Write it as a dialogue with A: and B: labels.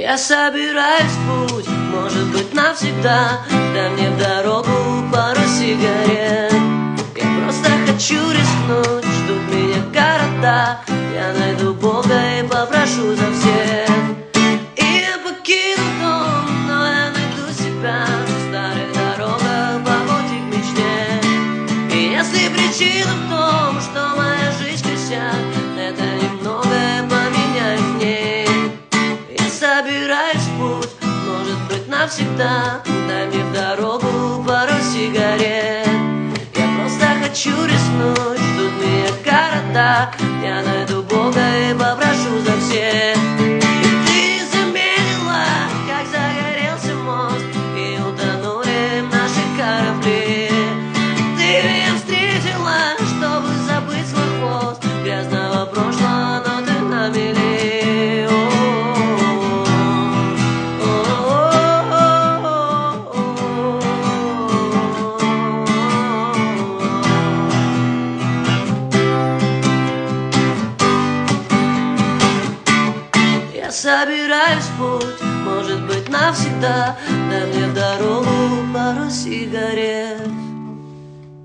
A: Я собираюсь в путь, может быть навсегда. Дай мне в дорогу пару сигарет. Я просто хочу рискнуть, ждут меня города. Я найду Бога и попрошу за всех. И я покину дом, но я найду себя в старых дорогах по пути к мечте. И если причина в том, что моя жизнь косяк, это немногое поменяет в ней. Я собираюсь в путь, может быть навсегда. Дай мне в дорогу пару сигарет. Я просто хочу рискнуть, ждут меня города. Я найду Бога и попрошу за всех. И ты заметила, как загорелся мост, и утонули наши корабли. Ты меня встретила, чтобы забыть свой хвост грязного прошлого, но ты на мели. Я собираюсь в путь, может быть навсегда. Дай мне в дорогу пару сигарет.